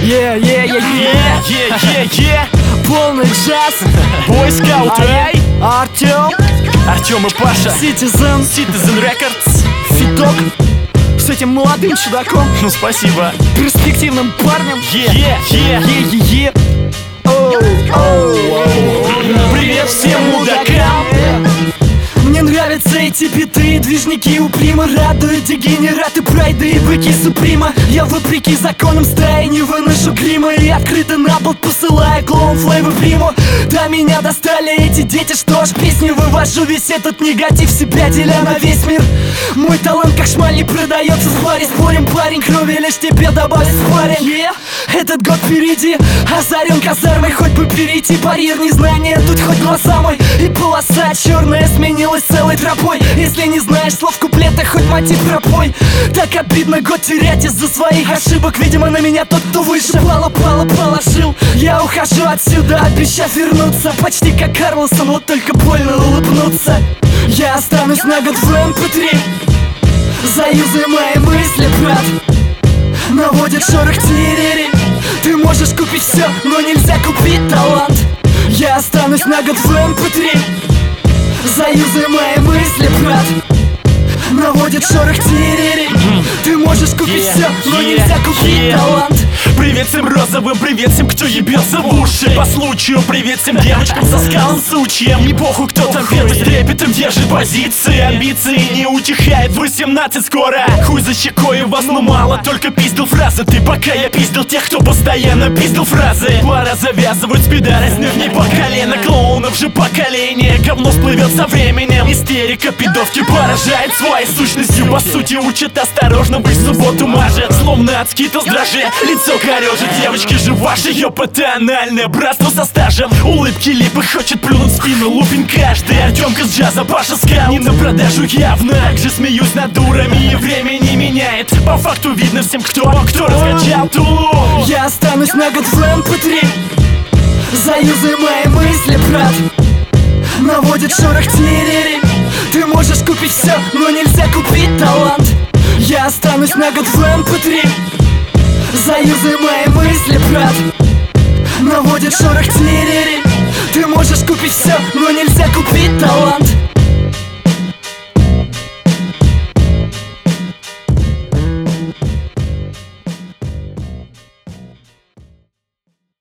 Полный джаз. Бойскаут, эй! Артём и Паша. Citizen Records. Фиток с этим молодым чудаком, Ну спасибо. перспективным парнем. Е-е-е. Привет всем мудакам. Мне нравятся эти биты, движники у прима радуют дегенераты, прайды и быки суприма. Я вопреки законам стаи не выношу грима и открыто на болт посылаю клоун флейвор приму. Да, меня достали эти дети, что ж, песни вывожу весь этот негатив себя, деля на весь мир. Мой талант как шмаль не продается в паре, спорим, парень, крови лишь тебе добавит парень. Этот год впереди, озарен казармой, хоть бы перейти барьер незнания, тут хоть глаза мой. И полоса черная сменилась целой тропой. Если не знаешь слов куплета, хоть мотив пропой. Так обидно год терять из-за своих ошибок. Видимо, на меня тот, кто выше положил. Я ухожу отсюда, обещав вернуться, почти как Карлсон, вот только больно улыбнуться. Я останусь на год в MP3. Заюзай мои мысли, брат. Наводит шорох тирери. Ты можешь купить все, но нельзя купить талант. Я останусь на год в MP3. Заюзай мои мысли, брат. Наводит шорох тирери. Ты можешь купить все, но нельзя купить талант. Привет всем розовым, привет всем, кто ебется в уши. По случаю, привет всем девочкам со скалом сучьем. Не похуй, кто там первый, с трепетом держит позиции. Амбиции не утихает, 18 скоро. Хуй за щекой, вас ну мало, только пиздил фразы. Ты пока я пиздил тех, кто постоянно пиздил фразы. Пора завязывать с пидоростью не по колено. Клоунов же поколение, говно всплывет со временем. Истерика пидовки поражает своей сущностью. По сути учат осторожно, быть в субботу мажет. Словно от скита с дрожжи, лицо корежит. Девочки же ваши, ёпта, анальное братство со стажем. Улыбки липы, хочет плюнуть в спину, лупин каждый. Артёмка с джаза, Паша скаут, не на продажу явно. Также смеюсь над дурами, и время не меняет. По факту видно всем, кто раскачал тулу. Я останусь на год в MP3. Заюзай мои мысли, брат. Наводит шорох тирери. Ты можешь купить все, но нельзя купить талант. Я останусь на год в MP3. Заюзай мои мысли, брат. Наводит шорох тирери. Ты можешь купить все, но нельзя купить талант.